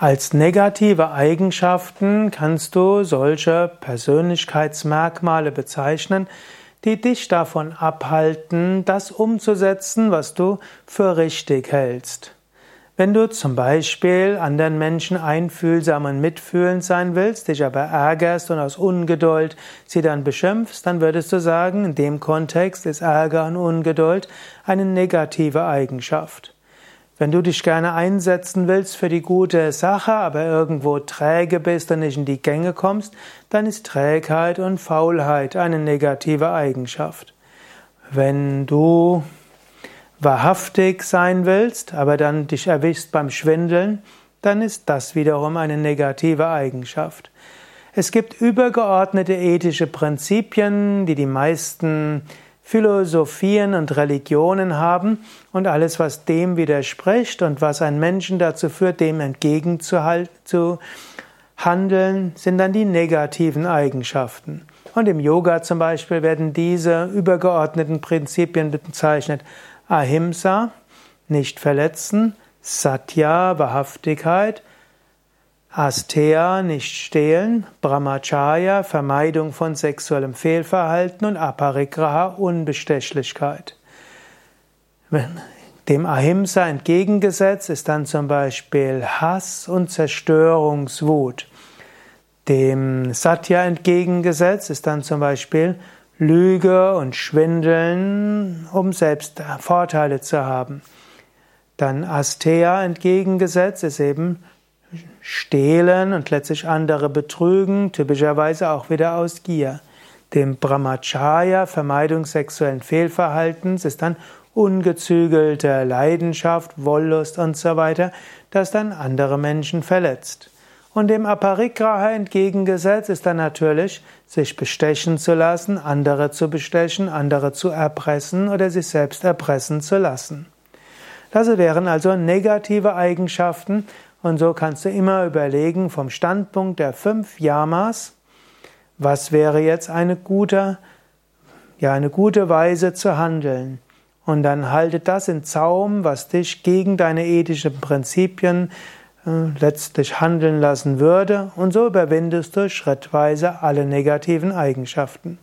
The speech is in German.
Als negative Eigenschaften kannst du solche Persönlichkeitsmerkmale bezeichnen, die dich davon abhalten, das umzusetzen, was du für richtig hältst. Wenn du zum Beispiel anderen Menschen einfühlsam und mitfühlend sein willst, dich aber ärgerst und aus Ungeduld sie dann beschimpfst, dann würdest du sagen, in dem Kontext ist Ärger und Ungeduld eine negative Eigenschaft. Wenn du dich gerne einsetzen willst für die gute Sache, aber irgendwo träge bist und nicht in die Gänge kommst, dann ist Trägheit und Faulheit eine negative Eigenschaft. Wenn du wahrhaftig sein willst, aber dann dich erwischst beim Schwindeln, dann ist das wiederum eine negative Eigenschaft. Es gibt übergeordnete ethische Prinzipien, die die meisten Philosophien und Religionen haben, und alles, was dem widerspricht und was einen Menschen dazu führt, dem zu handeln, sind dann die negativen Eigenschaften. Und im Yoga zum Beispiel werden diese übergeordneten Prinzipien bezeichnet: Ahimsa, nicht verletzen; Satya, Wahrhaftigkeit; Asteya, nicht stehlen; Brahmacharya, Vermeidung von sexuellem Fehlverhalten; und Aparigraha, Unbestechlichkeit. Dem Ahimsa entgegengesetzt ist dann zum Beispiel Hass und Zerstörungswut. Dem Satya entgegengesetzt ist dann zum Beispiel Lüge und Schwindeln, um selbst Vorteile zu haben. Dann Asteya entgegengesetzt ist eben Stehlen und letztlich andere betrügen, typischerweise auch wieder aus Gier. Dem Brahmacharya, Vermeidung sexuellen Fehlverhaltens, ist dann ungezügelte Leidenschaft, Wollust und so weiter, das dann andere Menschen verletzt. Und dem Aparigraha entgegengesetzt ist dann natürlich, sich bestechen zu lassen, andere zu bestechen, andere zu erpressen oder sich selbst erpressen zu lassen. Das wären also negative Eigenschaften, und so kannst du immer überlegen vom Standpunkt der 5 Yamas, was wäre jetzt eine gute Weise zu handeln. Und dann halte das in Zaum, was dich gegen deine ethischen Prinzipien letztlich handeln lassen würde, und so überwindest du schrittweise alle negativen Eigenschaften.